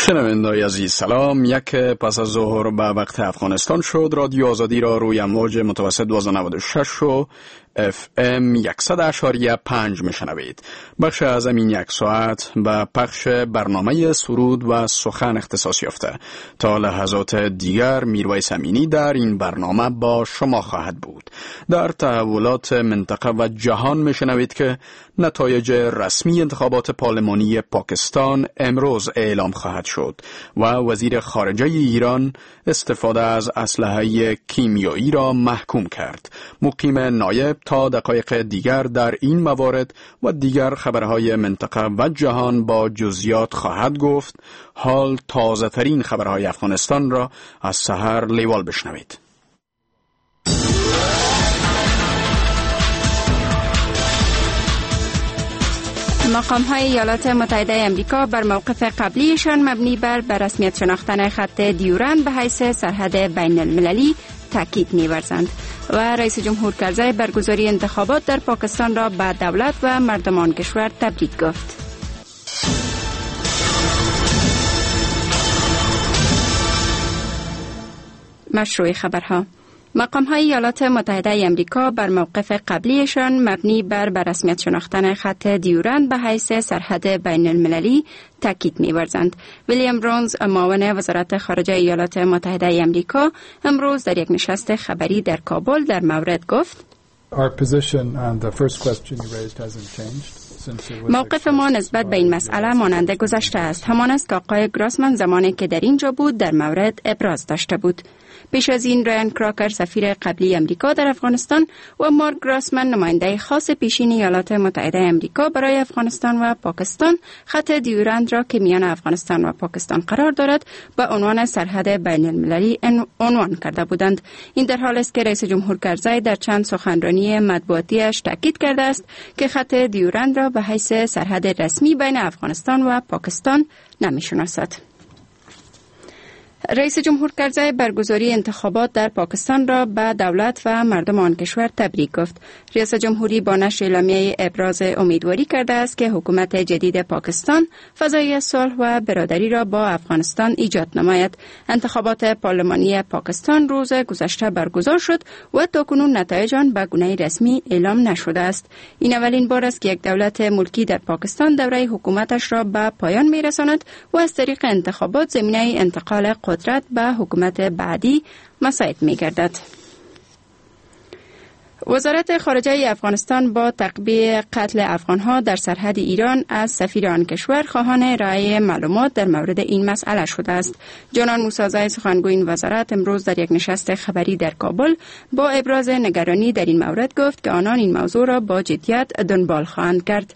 شنوندگان عزیز سلام. یک پس از ظهر به وقت افغانستان شد. رادیو آزادی را روی امواج متوسط 1296 و FM 100.5 میشنوید. بخش از این یک ساعت به پخش برنامه سرود و سخن اختصاص یافته. تا لحظات دیگر میرویس امینی در این برنامه با شما خواهد بود. در تحولات منطقه و جهان میشنوید که نتایج رسمی انتخابات پارلمانی پاکستان امروز اعلام خواهد شد و وزیر خارجه ایران استفاده از اسلحه کیمیایی را محکوم کرد. مقیم نایب تا دقایق دیگر در این موارد و دیگر خبرهای منطقه و جهان با جزئیات خواهد گفت. حال تازه ترین خبرهای افغانستان را از سحر لیوال بشنوید. مقام‌های ایالات متحده آمریکا بر موقف قبلیشان مبنی بر رسمیت شناختن خط دیورند به حیث سرحد بین المللی تاکید می‌ورزند و رئیس جمهور کرزی برگزاری انتخابات در پاکستان را به دولت و مردمان کشور تبریک گفت. مشروع خبرها. مقام‌های ایالات متحده آمریکا بر موقف قبلیشان مبنی بر رسمیت شناختن خط دیورند به حیث سرحد بین المللی تاکید می‌ورزند. ویلیام برونز، معاون وزارت خارجه ایالات متحده آمریکا، امروز در یک نشست خبری در کابل در مورد گفت: موقف ما نسبت به این مسئله مانند گذشته است. همان است که آقای گراسمن زمانی که در اینجا بود در مورد ابراز داشته بود. پیش از این رایان کراکر، سفیر قبلی امریکا در افغانستان، و مارک گراسمن، نماینده خاص پیشین ایالات متحده امریکا برای افغانستان و پاکستان، خط دیورند را که میان افغانستان و پاکستان قرار دارد به عنوان سرحد بین المللی عنوان کرده بودند. این در حال است که رئیس جمهور کرزی در چند سخنرانی مطبوعاتیش تاکید کرده است که خط دیورند را به حیث سرحد رسمی بین افغانستان و پاکستان نمی‌شناسد. رئیس جمهور کرزی برگزاری انتخابات در پاکستان را به دولت و مردم آن کشور تبریک گفت. ریاست جمهوری با نشر اعلامیه ابراز امیدواری کرده است که حکومت جدید پاکستان فضای صلح و برادری را با افغانستان ایجاد نماید. انتخابات پارلمانی پاکستان روز گذشته برگزار شد و تاکنون نتایج آن به گونه رسمی اعلام نشده است. این اولین بار است که یک دولت ملکی در پاکستان دوره حکومتش را به پایان می‌رساند و از طریق انتخابات زمینه انتقال قدرت به حکومت بعدی مساعد می‌گردد. وزارت خارجه افغانستان با تعقیب قتل افغان‌ها در سرحد ایران از سفیر آن کشور خواهان ارائه معلومات در مورد این مسئله شده است. جانان موسی‌زی، سخنگوی این وزارت، امروز در یک نشست خبری در کابل با ابراز نگرانی در این مورد گفت که آنان این موضوع را با جدیت دنبال خواهند کرد.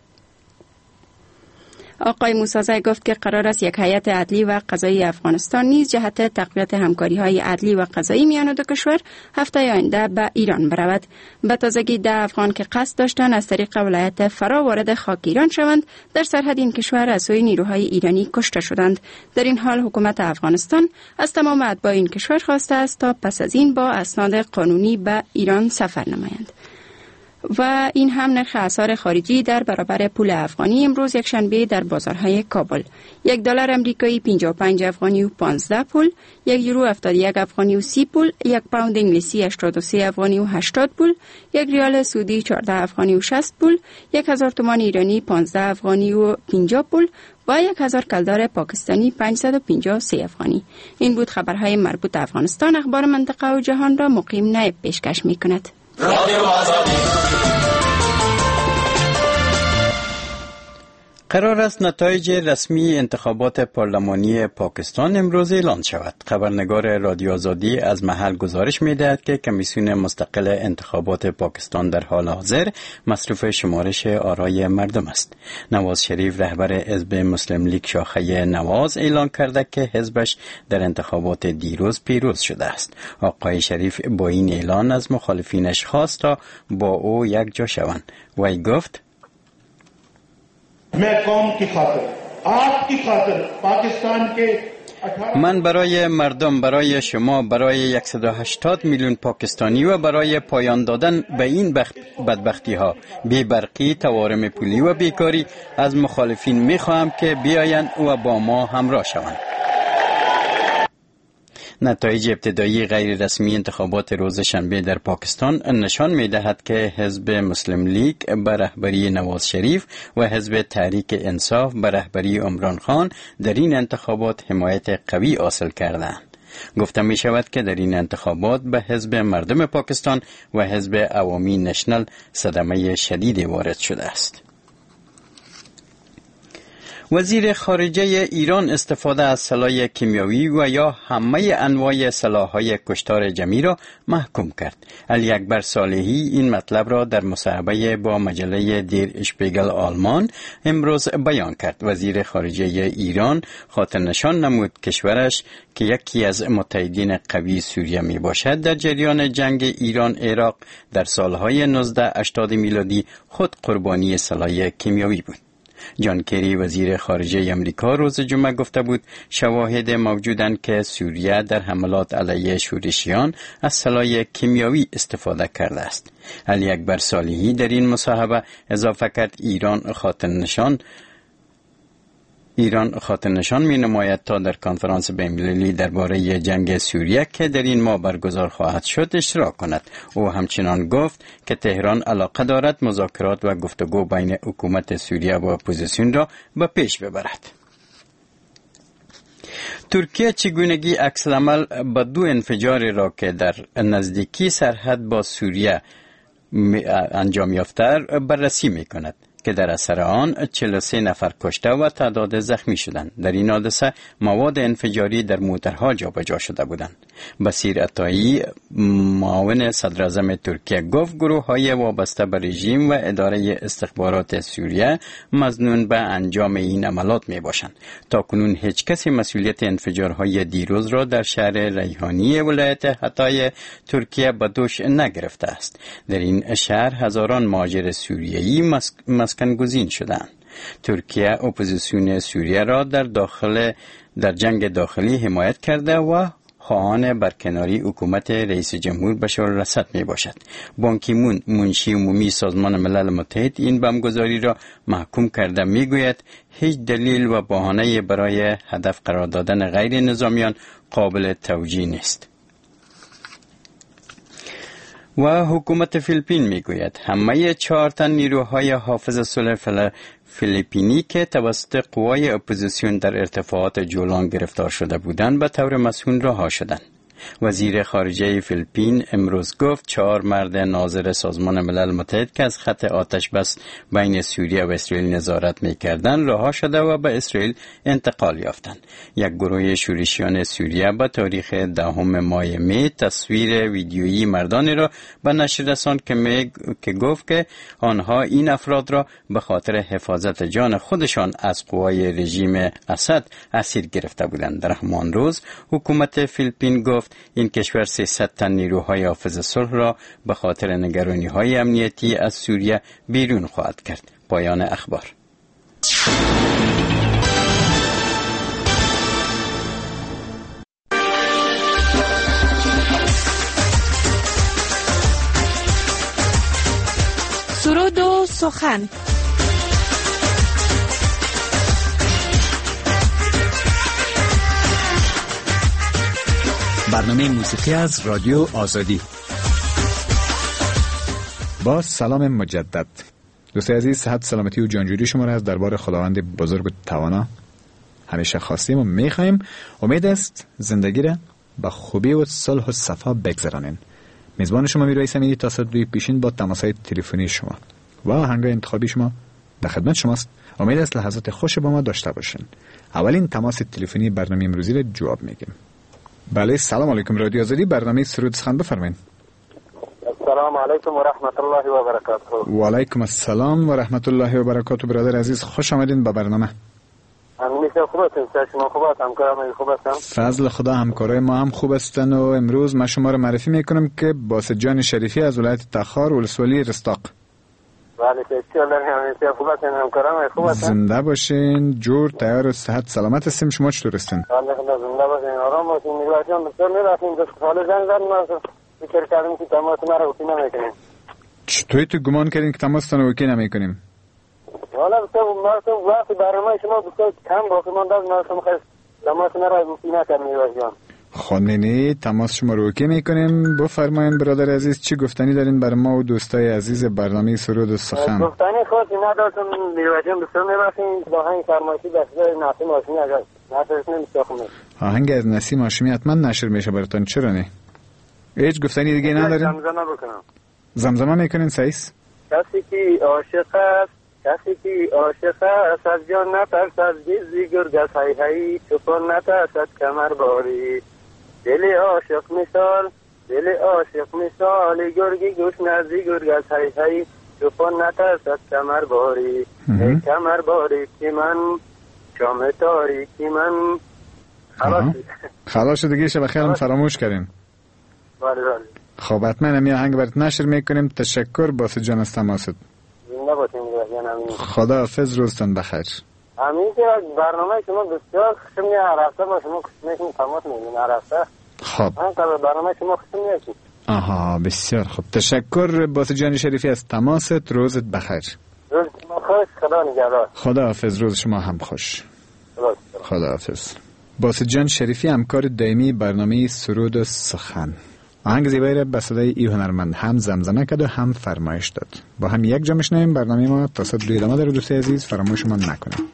آقای موسی‌زی گفت که قرار است یک هیئت عدلی و قضایی افغانستان نیز جهت تقویت همکاری‌های عدلی و قضایی میان دو کشور هفته آینده به ایران برود. به تازگی 10 افغان که قصد داشتند از طریق ولایت فرا وارد خاک ایران شوند در سرحد این کشور از سوی نیروهای ایرانی کشته شدند. در این حال حکومت افغانستان از تمام اتباع این کشور خواسته است تا پس از این با اسناد قانونی به ایران سفر نمایند. و این هم نرخ اسعار خارجی در برابر پول افغانی امروز یک شنبه در بازارهای کابل: $1 آمریکایی 55 افغانی و 15 پول، $1 یورو 71 افغانی و 30 پول، $1 پوند انگلیسی 83 افغانی و 80 پول، $1 ریال سعودی 14 افغانی و 60 پول، 1000 تومان ایرانی 15 افغانی و 50 پول و 1000 کلدار پاکستانی 553 افغانی. این بود خبرهای مربوط به افغانستان. اخبار منطقه و جهان را مقیم نایب پیشکش می‌کند. قرار است نتایج رسمی انتخابات پارلمانی پاکستان امروز اعلان شود. خبرنگار رادیو آزادی از محل گزارش می‌دهد که کمیسیون مستقل انتخابات پاکستان در حال حاضر مصروف شمارش آرای مردم است. نواز شریف، رهبر حزب مسلم لیگ شاخه نواز، اعلان کرده که حزبش در انتخابات دیروز پیروز شده است. آقای شریف با این اعلان از مخالفینش خواست تا با او یک جا شوند. وی گفت: من برای مردم، برای شما، برای 180 میلیون پاکستانی و برای پایان دادن به این بدبختی ها، بی‌برقی، تورم پولی و بیکاری، از مخالفین میخواهم که بیایند و با ما همراه شوند. نتایج ابتدایی غیر رسمی انتخابات روز شنبه در پاکستان نشان می‌دهد که حزب مسلم لیگ به رهبری نواز شریف و حزب تحریک انصاف به رهبری عمران خان در این انتخابات حمایت قوی حاصل کردند. گفته می شود که در این انتخابات به حزب مردم پاکستان و حزب عوامی نشنل صدمه شدیدی وارد شده است. وزیر خارجه ایران استفاده از سلاح کیمیایی و یا همه انواع سلاح‌های کشتار جمعی را محکوم کرد. علی اکبر صالحی این مطلب را در مصاحبه با مجله دیر اشپیگل آلمان امروز بیان کرد. وزیر خارجه ایران خاطر نشان نمود کشورش که یکی از متحدین قوی سوریه می باشد در جریان جنگ ایران عراق در سالهای 1980 میلادی خود قربانی سلاح کیمیایی بود. جان کری وزیر خارجه امریکا روز جمعه گفته بود شواهد موجودند که سوریه در حملات علیه شورشیان از سلاح کیمیایی استفاده کرده است. علی اکبر صالحی در این مصاحبه اضافه کرد ایران خاطر نشان می نماید تا در کنفرانس بین‌المللی درباره جنگ سوریه که در این ماه برگزار خواهد شد اشتراک کند. او همچنان گفت که تهران علاقه دارد مذاکرات و گفتگو بین حکومت سوریه و اپوزیسیون را به پیش ببرد. ترکیه چگونگی عکس‌العمل به 2 انفجار را که در نزدیکی سرحد با سوریه انجام یافته بررسی می کند که در اثر آن 43 نفر کشته و تعداد زخمی شدند. در این حادثه مواد انفجاری در موترها جابجا شده بودند. بصیر عطایی معاون صدراعظم ترکیه گفت گروه‌های وابسته به رژیم و اداره استخبارات سوریه مظنون به انجام این عملات میباشند. تاکنون هیچ کسی مسئولیت انفجارهای دیروز را در شهر ریحانی ولایت حطای ترکیه به دوش نگرفته است. در این شهر هزاران مهاجر سوریه‌ای مسکن گزین شدند. ترکیه اپوزیسیون سوریه را در جنگ داخلی حمایت کرده و خواهان برکناری حکومت رئیس جمهور بشار الاسد می باشد. بان کی مون منشی عمومی سازمان ملل متحد این بمبگذاری را محکوم کرده می گوید هیچ دلیل و بهانه برای هدف قرار دادن غیر نظامیان قابل توجیه نیست. و حکومت فیلیپین میگوید همه 4 تن نیروهای حافظ صلح فیلیپینی که توسط قوای اپوزیسیون در ارتفاعات جولان گرفتار شده بودند به طور مسئول رها شدند. وزیر خارجه فیلیپین امروز گفت 4 مرد ناظر سازمان ملل متحد که از خط آتش بس بین سوریه و اسرائیل نظارت می‌کردند رها شده و به اسرائیل انتقال یافتند. یک گروه شورشیان سوریه به تاریخ 10 ماه می تصویر ویدیویی مردانی را به نشر رساند که گفت که آنها این افراد را به خاطر حفاظت جان خودشان از قوای رژیم اسد اسیر گرفته بودند. در همان روز حکومت فیلیپین گفت این کشور 300 تن نیروهای حافظ صلح را به خاطر نگرانی‌های امنیتی از سوریه بیرون خواهد کرد. پایان اخبار. سرود و سخن. برنامه موسیقی از رادیو آزادی. با سلام مجدد دوستای عزیز، صحت سلامتی و جانجوری شما را از دربار خداوند بزرگ و توانا همیشه خواستیم و میخوایم. امید است زندگی را با خوبی و صلح و صفا بگذرانین. میزبان شما میرایس امینی تا صدوی پیشین با تماسهای تلفنی شما و آهنگای انتخابی شما در خدمت شماست. امید است لحظات خوش با ما داشته باشین. اولین تماس تلفنی برنامه امروزی را جواب میگیم. بله، سلام علیکم. رادیو آزادی، برنامه سرود سخن، بفرمایید. السلام علیکم و رحمت الله و برکاته. و علیکم السلام و رحمت الله و برکاته. برادر عزیز، خوش آمدین به برنامه. همیشه خوب هستین؟ شما خوب هستین؟ همکارم خوب هستن؟ فضل خدا، همکارای ما هم خوب هستن و امروز من شما رو معرفی میکنم که باسط جان شریفی از ولایت تخار ولسوالی رستاق. بله، همیشه خوب هستین؟ همکارم خوب هستن؟ زنده باشین، جور، تیار و صحت سلامت هستیم. شما چطور هستین؟ بله خدا، زنده باشین، آرام باشین. میگویشون بسیار میرفتیم دست حال زنگ زدن، فکر کردیم که تماس ما رو وکی نمیکنیم. چطوری تو گمان کردین که تماستان رو وکی نمیکنیم؟ حالا ما وقتی برنامه شما بسیار کم باقی مانده، ما شما خیلی تماس ما رو وکی نکردیم. میگویشون خانمینی تماس شما رو اوکی میکنیم. بفرمایید برادر عزیز چی گفتنی دارین برای ما و دوستای عزیز برنامه سرود و سخن؟ گفتنی خود نداشتم بیوجم بسیار میبخشین با هنگ فرمایشی دسته نسیم هاشمی اگر نشرش نمیستاخمه. آهنگ از نسیم هاشمی حتما نشر میشه براتون، چرا نه؟ هیچ گفتنی دیگه ندارین؟ زمزمه بکنم. زمزمه میکنین سعیس؟ کسی که عاشق است، کسی که عاشق است از جان نترسد، گیزی گرگز هی هی چپان نترسد کمر باری. دل عاشق مثال، دل عاشق مثال، گرگی گوش نزدی گرگز هی هی چپان نترسد کمر باری. ای کمر باری که من شام تاریکی من. خلاص دیگه شب خیرم فراموش کردیم. بله بله. خب حتما همی آهنگ برات نشر میکنیم. تشکر باسط جان از تماست. زنده باشین امین. خدا حافظ، روزتون بخیر. همین که برنامه شما بسیار خوشم میاد، رفته با شما میشین تماس میگیرین رفته. خب من که برنامه شما خوشم میاد. آها بسیار خوب، تشکر باسط جان شریفی از تماست. روزت بخیر. روز شما خوش، خدا نگهدار. خدا حافظ، روز شما هم خوش. خدا حافظ. باسط جان شریفی همکار دائمی برنامه سرود و سخن. آهنگ زیبایی را به صدای ای هنرمند هم زمزمه کرد و هم فرمایش داد. با هم یک جا میشنویم. برنامه ما تا ساعت 2 ادامه داره. دوستای عزیز فراموش ما نکنید.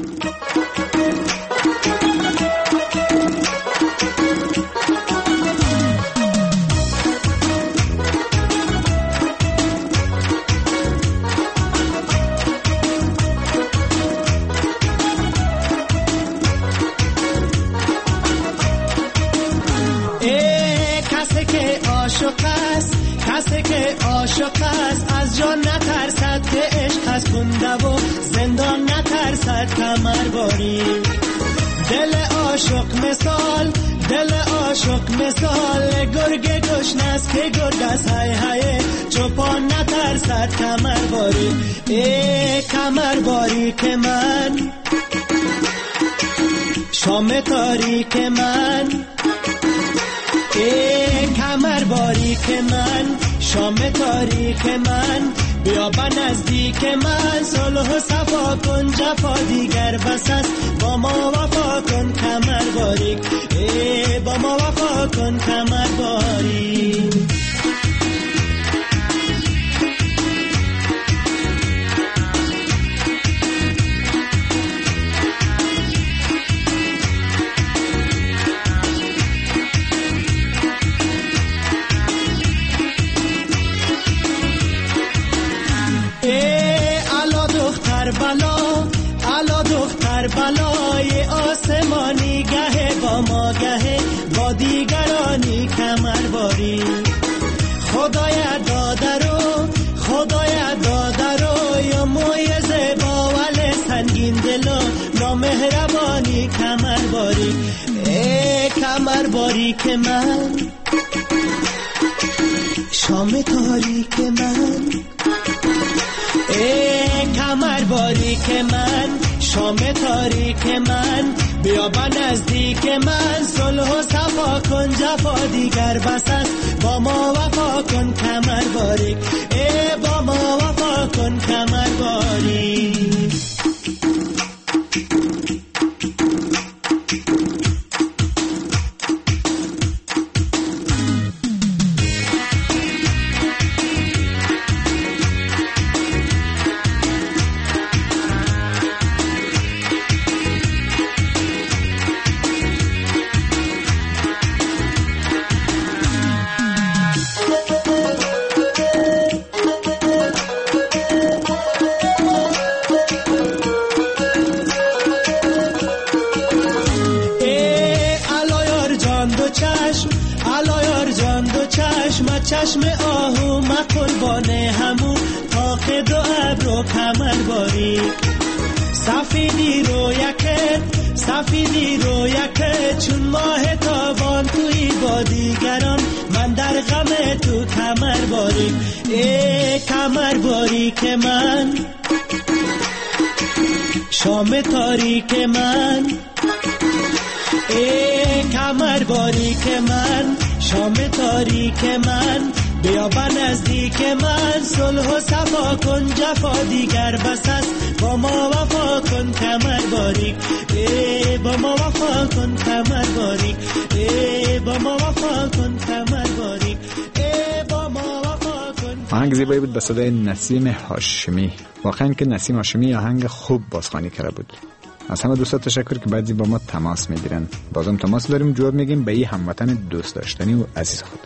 کسی که عاشق است از جان نترسد که عشق از کنده و زندان نترسد کمر باری. دل عاشق مثال، دل عاشق مثال، گرگ گشنست که گرگ از های های چوپان نترسد کمر باری. ای کمر باری که من شام تاریک من. ای کمر باری که من شام تاریک من. بیا با نزدیک من صلح و صفا کن، جفا دیگر بس است با ما وفا کن کمر باریک. ای با ما وفا کن کمر باریک. بلای آسمانی گه با ما گه با دیگرانی کمر باری. خدایا داده رو، خدایا داده رو، یا موی زیبا ولی سنگین دل و نامهربانی کمر باری. ای کمر باری که من شام تاریک من. ای کمر باری که من شام تاریک من. بیا با نزدیک من صلح و صفا کن، جفا دیگر بس است با ما وفا کن کمر باری. ای با ما وفا کن کمر باری. چشم آهو مقربانه همو تاخد و ابرو کمر باری. سفیدی رو یکت، سفیدی رو یکت، چون ماه تابان توی با دیگران من در غم تو کمر باری. ای کمر باری که من شام تاریک من. ای کمر باری که من شام تاریک من. بیا با نزدیک من صلح و صفا کن، جفا دیگر بس است با ما وفا کن کمر باریک. با ما وفا کن کمر باریک. زیبایی بود به صدای نسیم هاشمی. واقعا که نسیم هاشمی آهنگ خوب بازخوانی کرده بود. از همه دوستا تشکر که بعضی با ما تماس میگیرن. بازم تماس داریم، جواب میگیم به این هموطن دوست داشتنی و عزیز خود.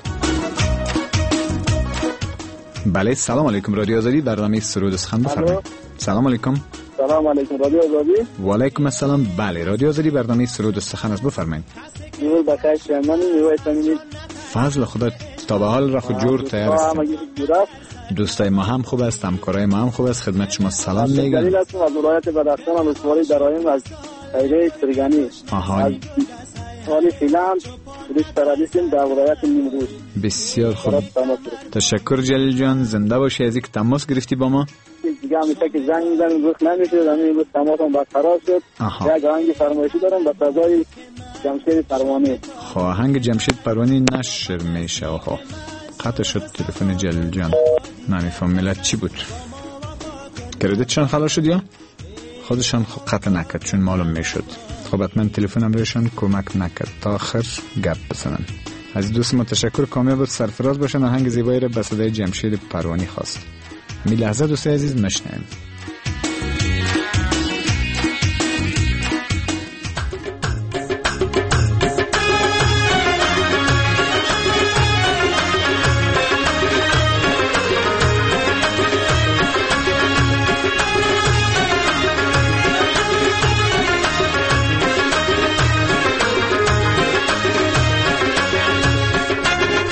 بله، سلام علیکم. رادیو آزادی، برنامه سرود و سخن بفرمایید. سلام علیکم. سلام علیکم رادیو آزادی. و علیکم السلام. بله، رادیو آزادی، برنامه سرود و سخن است، بفرمایید. نور بخیر شما، نیروی تامین. فضل خدا تا به حال را خود جور تیار است. دوستای ما هم خوب است، همکارای ما هم خوب است. خدمت شما سلام میگم. دلیل است از ولایت بدخشان و استواری درایم از ایره سرگانی. آها. حالی فیلم پلیس ترابیسیم در ولایت نیمروز. بسیار خوب. تشکر جلیل جان، زنده باشی از اینکه تماس گرفتی با ما. دیگه همیشه که زنگ میزنیم روخ نمیشه، امروز تماسم برقرار شد. یک آهنگ فرمایشی دارم با صدای جمشید پروانی. آهنگ جمشید پروانی نشر میشه. آها، قطع شد تلفن جلیل جان. نمیفهم ملت چی بود. کردیتشان خلاص شد یا خودشان قطع نکرد چون معلوم میشد. خب حتما تلفنم روشان کمک نکرد تا آخر گپ بزنن. از دوست ما تشکر، کامیاب و سرفراز باشن. آهنگ زیبایی را به صدای جمشید پروانی خواست. می لحظه دوستای عزیز مشنیم.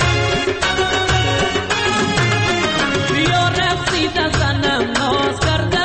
بیا رقصید زنم ناز کرده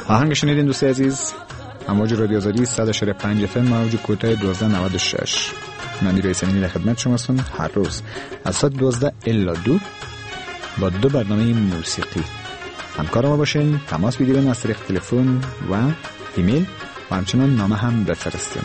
آهنگ شنیدین دوست عزیز، امواج رادیو آزادی 100.5 FM موج کوتاه 1296. من نیروی سمینی در خدمت شما هستم هر روز از ساعت 12 الی 2 با 2 برنامه موسیقی. همکار ما باشین، تماس بگیرین از طریق تلفن و ایمیل و همچنان نامه هم بفرستین.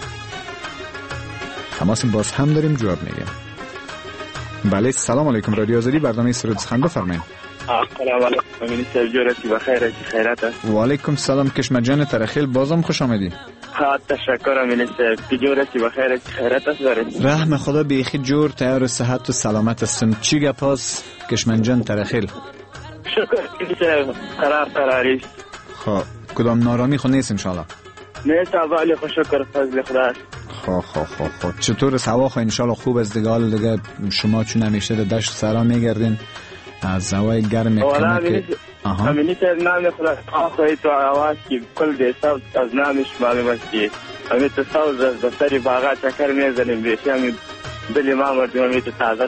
تماس باز هم داریم، جواب میگیم. بله، سلام علیکم. رادیو آزادی، برنامه سرود سخن، بفرمایید. سلام علیکم. امین سرجورتی بخیر، چی خیرت است؟ و علیکم سلام کشمر جان ترخیل، بازم خوش آمدی. ها، تشکر امین سر. چجورتی بخیر، چی خیرت است دارید؟ رحم خدا بیخی جور، تیار صحت و سلامت هستم. چی گپاس کشمر جان ترخیل؟ شکر که قراری. خب کدام نارامی خو نیست ان شاء الله؟ نیست، ولی خو شکر فضل خدا است. خب چطور هوا خو ان شاء الله خوب است دیگه شما چون همیشه در دشت صحرا میگردین از هوای گرم که امین سر نام خدا خواهی تو آواز کی کل دیسا از نامش معلوم است که امین تصاوز از سری باغا چکر میزنیم بیشی همین دلی ما مردم تازه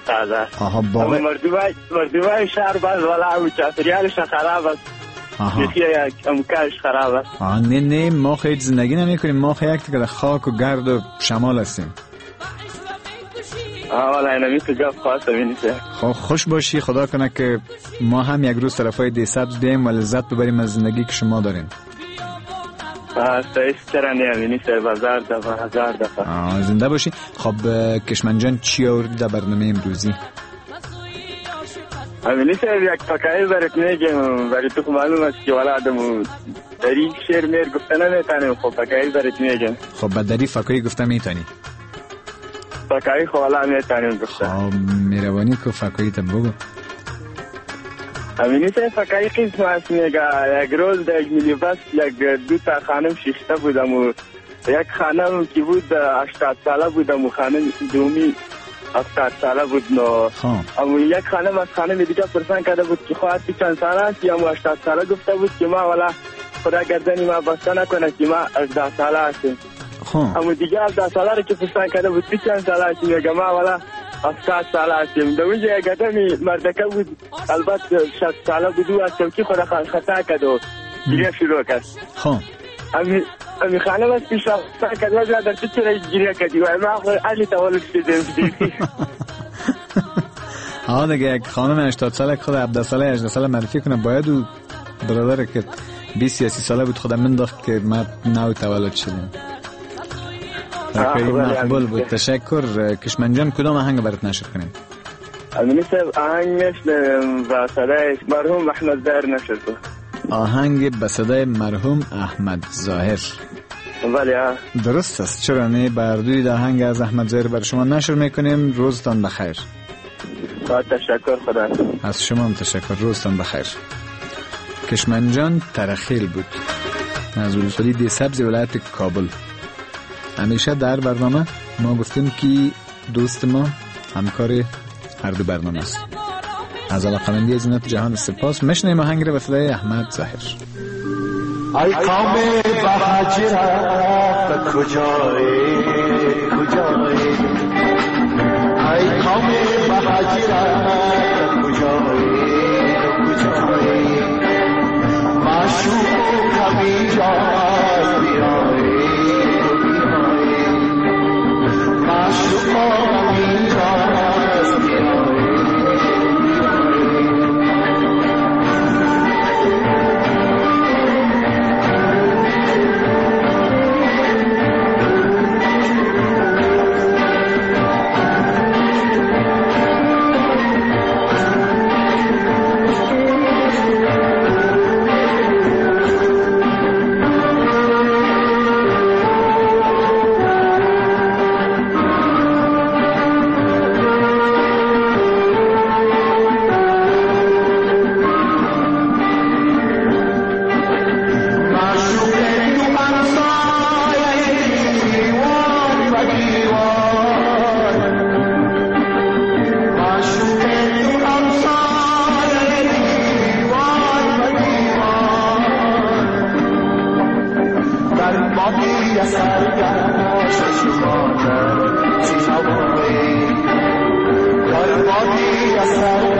مردمای شهر باز ولا او چاپریالش خراب است. یکی امکانش خراب است. نه ما خیلی زندگی نمیکنیم، ما خیلی یک خاک و گرد و شمال هستیم. والا اینمی تو گفت خواست بینیسه. خب خوش باشی، خدا کنه که ما هم یک روز طرفای دی سبز بیم و لذت ببریم از زندگی که شما دارین. سایست چرا نیمینیسه بازار دفعه. زنده باشی. خب کشمن جان چی آوردی در برنامه امروزی؟ امینیسه یک فکایی برات میگم، برای تو معلوم است که والا آدمو داری شعر میر گفته نمیتانیم. خب فکایی برات میگم. خب بدری فکایی گفته میتانی؟ فکایی خوالا میتانیم گفته. خب میروانی که فکایی تا بگو. امینیسه فکایی قسم هست میگه یک روز در یک مینیبس یک دو تا خانم شیشته بودم و یک خانم که بود 80 ساله بودم و خانم دومی 70 ساله بود. اما یک خانم از خانم دیگه پرسان کرده بود که خواهد چند ساله است یا 80 ساله گفته بود که ما والا خدا گردنی ما بسته نکنه که ما 18 ساله هستیم. اما دیگه 18 ساله رو که پرسان کرده بود چند ساله هستیم میگه ما والا 70 ساله هستیم. در اونجا یک آدمی مردکه بود، البته 60 ساله بود و از چوکی خدا خطا کرد و گریه شروع کرد. امی خانم از پیش خطا کرد و در تو چرا گریه کردی و ما علی تولد شدیم. دیگه یک خانم 80 ساله خود 17 ساله 18 ساله معرفی کنه باید و برادر که 20 یا 30 ساله بود خودم منداخت که ما نو تولد شدیم. مقبول بود. تشکر کشمن جان. کدام آهنگ برات نشر کنیم؟ امینیسه آهنگ میشنم با صدای مرحوم احمد ظاهر نشر کن. آهنگ به صدای مرحوم احمد ظاهر. بله درست است. چرا نه، بردوی آهنگ از احمد ظاهر برای شما نشر میکنیم. روزتان بخیر. تشکر خدا. از شما هم تشکر. روزتان بخیر. کشمن جان ترخیل بود از ولسوالی دی سبز ولایت کابل. همیشه در برنامه ما گفتیم که دوست ما همکار هر دو برنامه است. از علاقمندی از اینات جهان سپاس. مشنیم آهنگ را به صدای احمد ظاهر. ای قوم مهاجرت کجایی ای قوم مهاجرت کجایی معشوق کمی جای بیایی معشوق کمی جای بیایی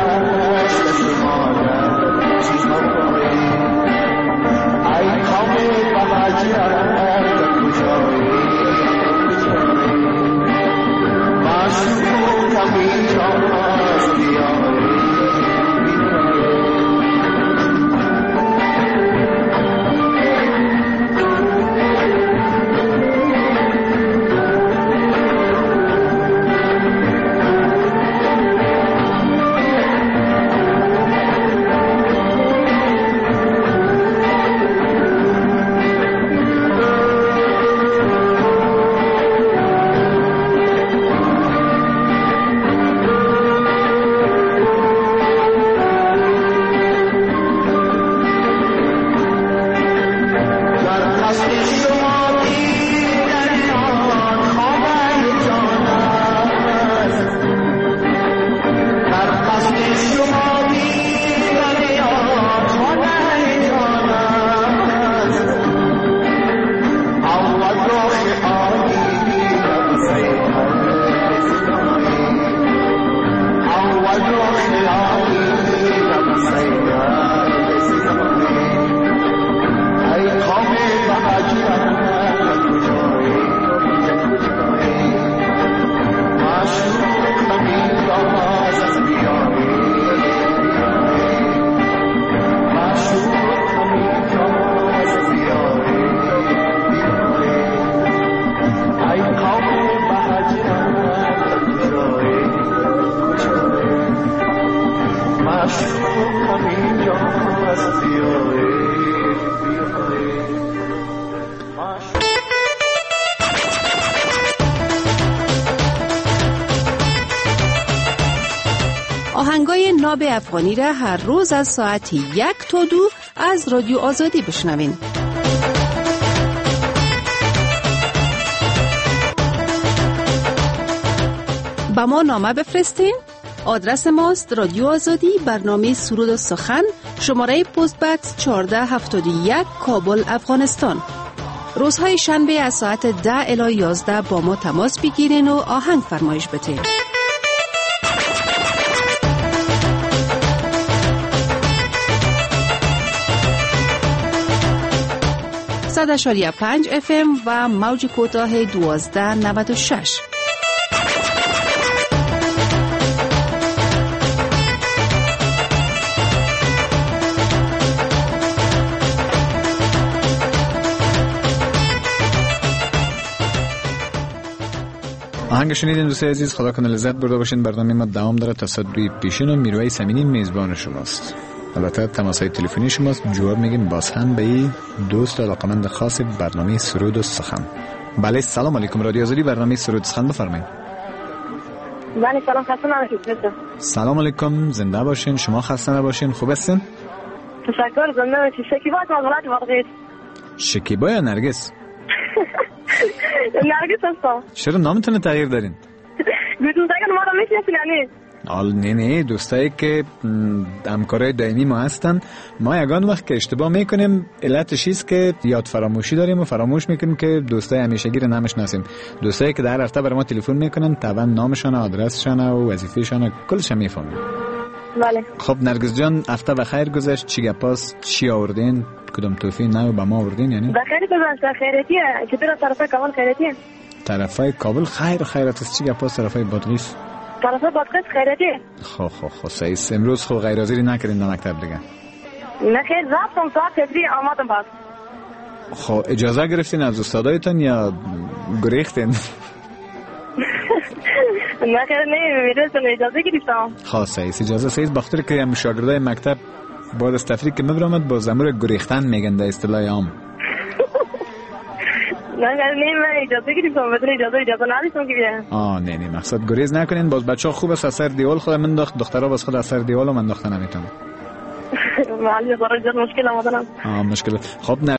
I come آهنگای ناب افغانی را هر روز از ساعت 1 تا 2 از رادیو آزادی بشنوین. با ما نامه بفرستین. آدرس ماست رادیو آزادی، برنامه سرود و سخن، شماره پست بکس 1471 کابل افغانستان. روزهای شنبه از ساعت 10 الی 11 با ما تماس بگیرین و آهنگ فرمایش بدین. 100.5 FM و موج کوتاه 1296. آهنگ شنیدین دوستای عزیز، خدا کنه لذت برده باشین. برنامه ما دوام داره تا ساعت 2 پیشین و میرویس امینی میزبان شماست. البته تماس‌های تلفنی شماست، جواب میگیم باز هم به این دوست علاقمند خاص برنامه سرود و سخن. بله سلام علیکم، رادیو آزادی، برنامه سرود و سخن بفرمایید. بله سلام، خسته نباشید. سلام علیکم، زنده باشین. شما خسته نباشین، خوب هستین؟ تشکر، زنده باشید. شکیبا از ولایت بادغیس. شکیبا یا نرگس؟ نرگس هستم. چرا نامتون تغییر دارین؟ گفتم دیگه ما رو میشناسین یعنی؟ نه دوستایی که همکارای دائمی ما هستن، ما یگان وقت که اشتباه میکنیم علتش است که یاد فراموشی داریم و فراموش میکنیم که دوستای همیشگی رو نمیشناسیم. دوستایی که در هفته برای ما تلفن میکنن طبعا نامشون، آدرسشون و وظیفه‌شون کلش میفهمیم. بله. خب نرگس جان، هفته بخیر گذشت؟ چی گپاست؟ چی آوردین؟ کدوم توفی نو به ما آوردین یعنی؟ بخیر گذشت. خیریتیه. چطور طرفای کابل خیریتیه؟ طرفای کابل خیرت است. چی گپاست طرفای بادغیس؟ طرفای بادغیس خیریتیه. خب صحیح. امروز خب غیر حاضری نکردین در مکتب دیگه؟ نه خیر، رفتم ساعت تدری آمدم بعد. خب اجازه گرفتین از استادایتون یا گریختین؟ نه خیر، میرسون اجازه گرفتم. خب صحیح، اجازه صحیح. بخاطر که هم شاگردای مکتب بعد از تفریق که میبرامد با زمور گریختن میگن در اصطلاح عام. نه من اجازه گرفتم، بدون اجازه نداشتم که بیام. نه مقصد گریز نکنین. باز بچه‌ها خوب است از سر دیوال خود من دخترها باز خود از سر دیوال من انداختن نمیتونن. معلم برای مشکل آمدنم. مشکل. خب